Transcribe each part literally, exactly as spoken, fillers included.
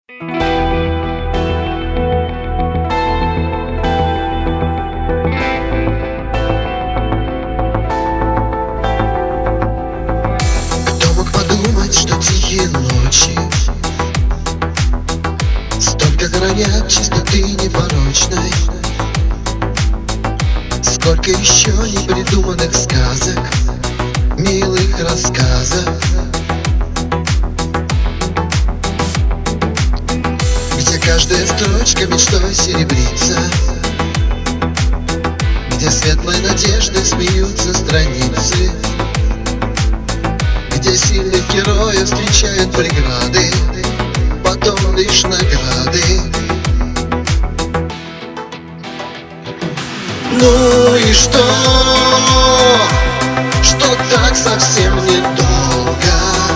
Кто мог подумать, что тихие ночи столько хранят чистоты непорочной? Сколько еще непридуманных сказок, милых рассказов, где каждая строчка мечтой серебрится, где светлой надеждой смеются страницы, где сильных героев встречают преграды, потом лишь награды. Ну и что, что так совсем недолго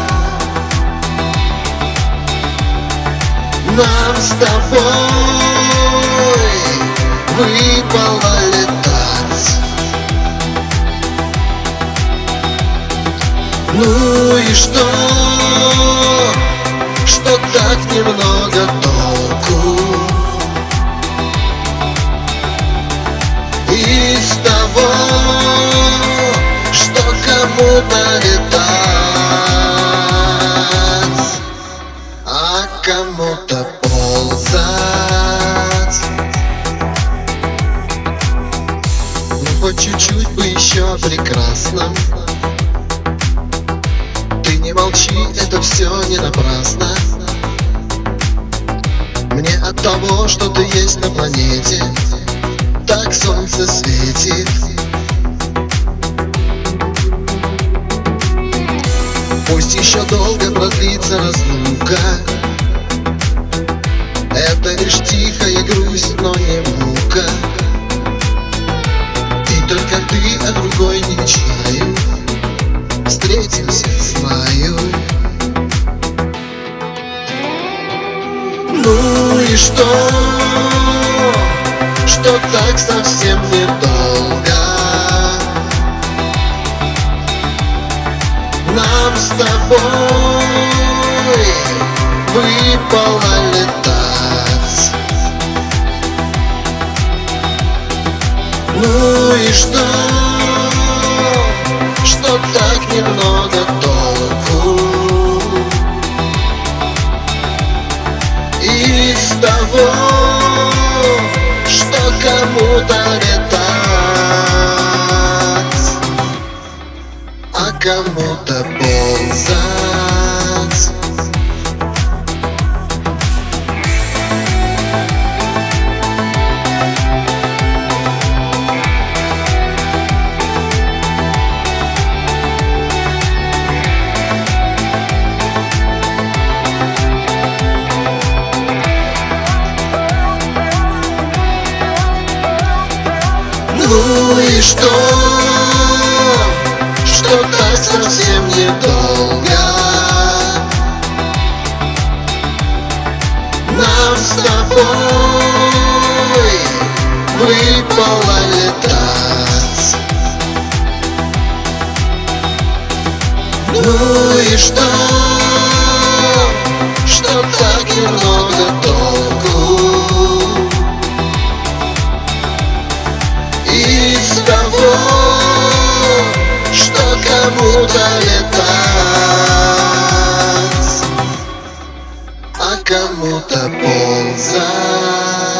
нам с тобой выпало летать? Ну и что, что так немного толку из того, что кому-то летать, а кому-то ползать. Ну хоть чуть-чуть бы еще о прекрасном. Ты не молчи, это все не напрасно. Мне от того, что ты есть на планете, так солнце светит. Пусть еще долго продлится разлука, это лишь тихая грусть, но не мука. И только ты, а другой не мечтаю, встретимся, знаю. Ну и что, что так совсем недолго нам с тобой выпало летать? Ну и что, что так немного толку из того, что кому-то летать, а кому-то ползать. Ну и что, что так совсем недолго нам с тобой выпало летать? Ну и что, что так немного толку из того, что кому-то летать, а кому-то ползать.